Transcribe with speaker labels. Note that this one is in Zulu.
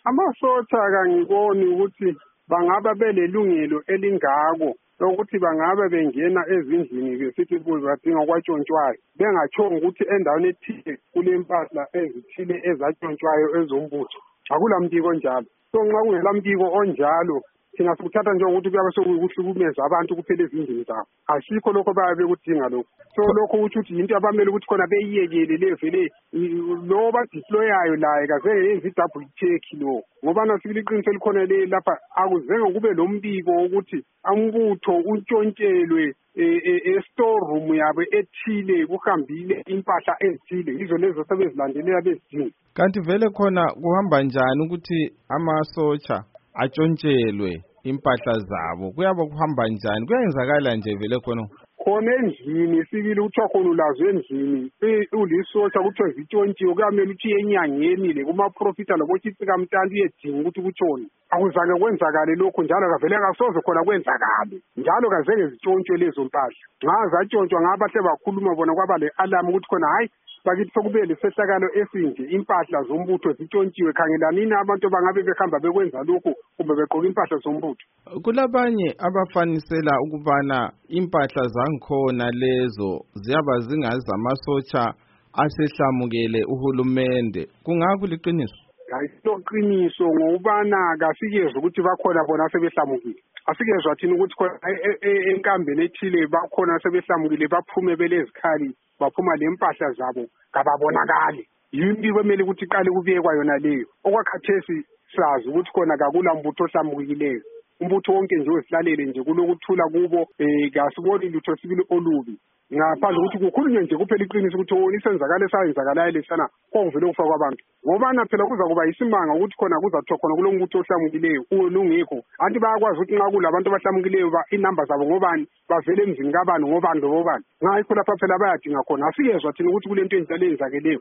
Speaker 1: Amasotsha kangiboni ukuthi bangaba belelungelo elingako lokuthi bangabe bengena ezindlini besithi badinga okwatshontshwayo bengatshongo ukuthi endaweni ethile kulempahla ezithile ezatshontshayo ezombutho. Akulampiko onjalo. So nxa kungelampiko onjalo thina sikuthatha njengokuthi kuyabe sekuhlukumeza abantu kuphela ezindlini zabo. Asikho lokho bayabe bekudinga lokho. So lokho kuthi into abamele ukuthi khona beyiyekele levele lo badeployayo laye kazenge yenze i-double check lo. Ngoba nasikile iqiniso elikhona lapha akuzenge kube lombiko ukuthi ambutho untshontshelwe e-store room yabo ethile kuhambile impahla ezithile yizo lezo sebezilandelela bezidinga.
Speaker 2: Kanti vele khona kuhamba njani ukuthi amasotsha atshontshelwe impahla zabo? Kuyaba kuhamba njani? Kuyenzakala nje vele khona
Speaker 1: endlini sibili kuthiwa khona ulazo endlini ulisotsha kuthiwa zitshontshiwe kuyamele uthi enyangeni le kuma-profita labotshithi kamntanti uyedinga ukuthi kutshone. Akuzange kwenzakale lokho njalo kavele kasoze khona kwenzakale njalo kazenge zitshontshwe lezo mpahla. Nxa zatshontshwa ngabahle bakhuluma bona kwaba le-alamu ukuthi khona hayi bakithi sokube lesehlakalo esinje impahla zombutho zitshontshiwe khangelanini abantu bangabe behamba bekwenza lokhu kumbe begqoka impahla zombutho.
Speaker 2: Kulabanye abafanisela ukubana impahla zangikhona lezo ziyaba zingazamasotsha asehlamukele uhulumende. Kungakho liqiniso?
Speaker 1: Ayisiqiniso ngokubana kasikezwe ukuthi bakhona bona sebehlamukile. Asikezwa thina ukuthi khona enkambeni ethile bakhona sebehlamukile baphume belezikhali baphuma lempahla zabo kababonakali. Yimpiko emele ukuthi iqale kubiyekwa yona leyo. Okwakhathesi sazi ukuthi khona kakula-mbutho ohlamukileyo. Umbutho wonke nje wesilalele nje kulokuthula kubo kasiboni lutho sibili olubi. Ngaphandle ukuthi kukhulunywe nje kuphela iqiniso ukuthi isenzakalo esayenzakalayo lesana kuvele ukufa kwabantu. Ngobana phela kuza kuba isimanga ukuthi khona kuzathiwa khona kulo mbutho ohlamukileyo ulungekho. Anti bayakwazi ukuthi nxa kulabantu abahlamukileyo inamba zabo ngobani bavele emzini kabani ngobani lobani. Nxa yikho lapha phela bayadinga khona. Asikezwa thina ukuthi kulento enjalo eyenzakeleyo